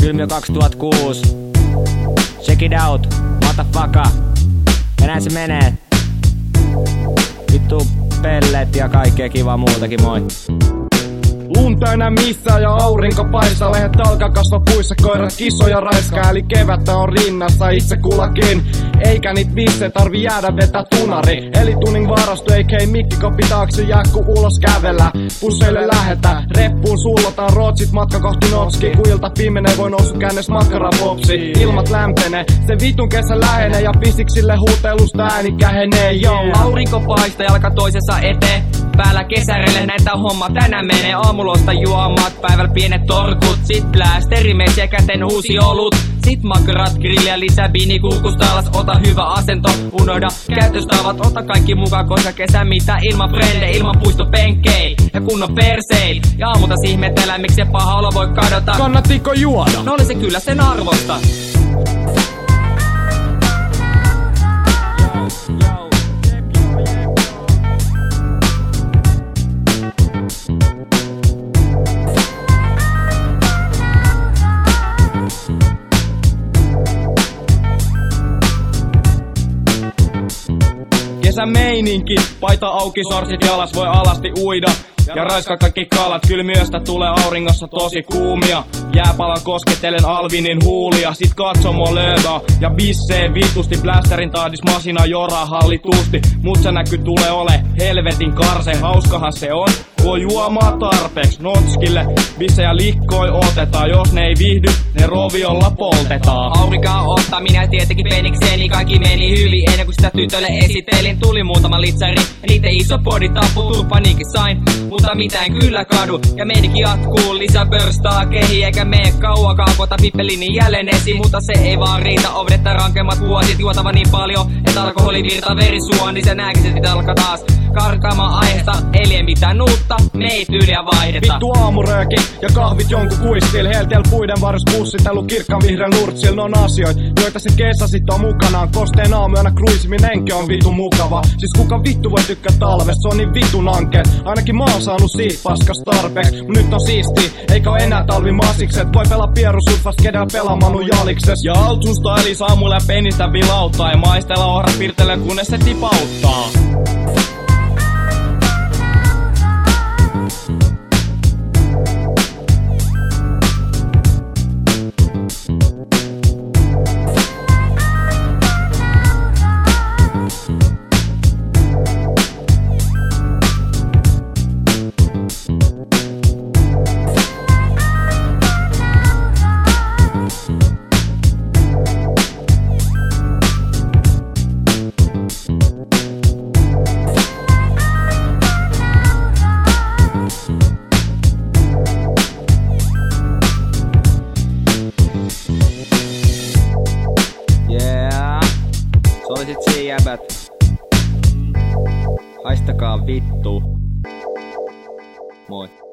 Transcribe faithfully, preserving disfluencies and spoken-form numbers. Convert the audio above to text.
Ilmiö kaksituhattakuusi. Check it out, motherfucker. Ja näin se menee. Vittu pellet ja kaikkea kivaa muutakin, moi. Lunta enää missään ja aurinko paistaa. Lehdet alkaa kasvaa puissa, koirat kissoja raiskaa. Eli kevättä on rinnassa itse kullakin. Eikä niit visse tarvi jäädä vetää tunari. Eli tunnin varastu eikä mikkikoppi taakse jää ku ulos kävellä. Pusseille lähetä, reppuun sullotaan rootsit matka kohti notski. Ku ilta pimenee voi nousu kännes makkarapopsi. Ilmat lämpenee, se vitun kesä lähenee. Ja pisiksille huutelusta ääni kähenee, joo. Aurinko paistaa jalka toisessa eteen. Päällä kesäreille näitä homma tänään menee. Aamulosta juomat, päivällä pienet torkut. Sit bläästerimesiä käteen uusi olut. Sit makkarat, grilliä, lisää biini, kuukusta alas. Ota hyvä asento, unohda käytöstavat. Ota kaikki mukaan, koska kesä mitä ilman frende, ilman puistopenkkei ja kunnon perseil. Ja aamutas ihmetellään, miksi se paha olo voi kadota. Kannattiko juoda? No oli se kyllä sen arvosta. Kesän meininki, paita auki, sorsit jalas, voi alasti uida. Ja raiskaa kaikki kalat, kylmiöstä tulee auringossa tosi kuumia. Jääpalan kosketelen Alvinin huulia, sit katsomo lövää. Ja bissee vitusti, blästerin taadis masina joraa hallitusti. Mut se näky tulee ole helvetin karse, hauskahan se on. Voi juomaa tarpeeks, notskille bissejä likkoi otetaan. Jos ne ei viihdy, ne roviolla poltetaan. Aurinkaa ottaminen tietenkin penikseni, kaikki meni hyvin. Ennen kuin sitä tytölle esitelin, tuli muutama litsari. Ja niitä iso body tappu, turpaniikin sain. Mutta mitään kyllä kadu, ja meininki jatkuu. Lisää pörstaa kehi, eikä mene kauakaan. Kota pippelinin jälleen esiin, mutta se ei vaan riitä. Ovedetta rankemmat vuosit, juotava niin paljon, että alkoholi virtaa verisuon. Niin se nääkin se sit alkaa taas karkaamaan aiheesta. Eli mitään uutta, me ei tyyliä vaihdeta. Vittu aamurööki ja kahvit jonkun kuistil. Heltiel puiden varus pussitelu kirkkaan vihreän nurtsil. Ne on asioit, joita se kesä sit on mukanaan. Kosteen aamuyönä kruisiminen on vitun mukava. Siis kuka vittu voi tykkää talvesta, se on niin vitun ankeet. Ainakin mä oon saanut siitä paskas tarpeeks. Mut nyt on siisti, eikä oo enää talvi masikset. Voi pelaa pierusurfast kedellä pelaamaan jalikses. Ja altusta eli saamulla ja penistä vilauttaa. Ja maistella ohra pirtelee kunnes se tipauttaa. Se oli sit siinä jäbät. Haistakaa vittu. Moi.